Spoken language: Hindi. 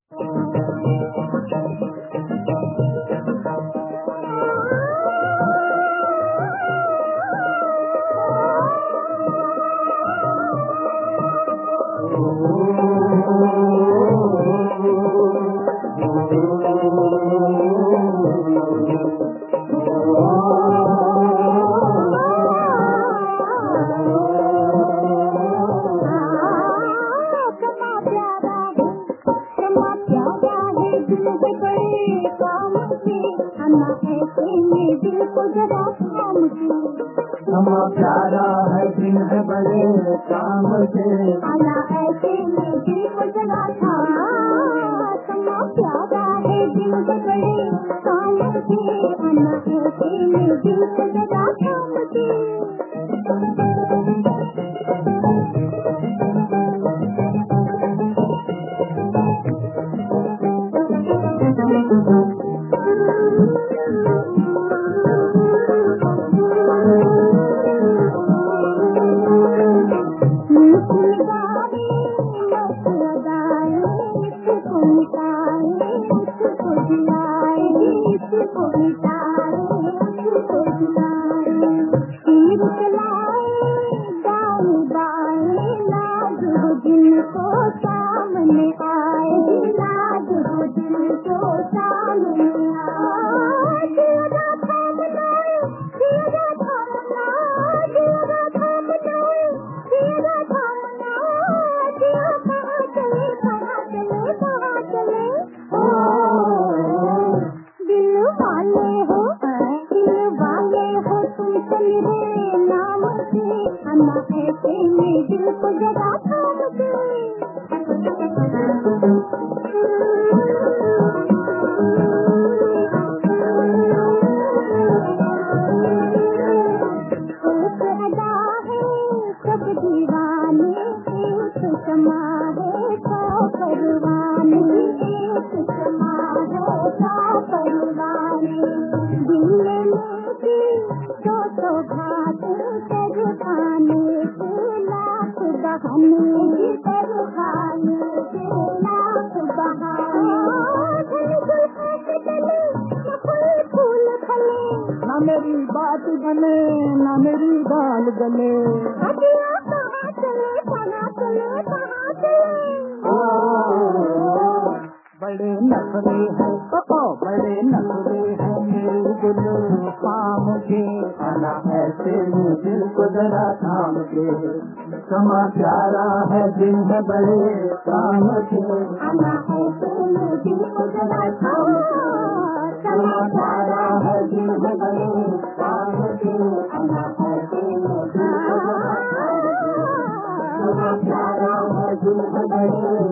क्षमा प्यारा है दिन है बड़े काम से, आना ऐसे में दिल को जगा था। क्षमा प्यारा है दिन है बड़े काम से, आना ऐसे में दिल को जगा था मुझे। ना मेरी बात बने ना मेरी गाल गले, बड़े नखरे हैं बड़े नखरे हैं मेरे दिल शाम के, आना ऐसे में दिल को जरा थाम के। क्षमा प्यारा है दिन है बड़े काम के, आना ऐसे में दिल को जरा थाम के। क्षमा प्यारा है दिन है बड़े काम के, आना ऐसे में दिल को जरा थाम के। क्षमा प्यारा है दिन है बड़े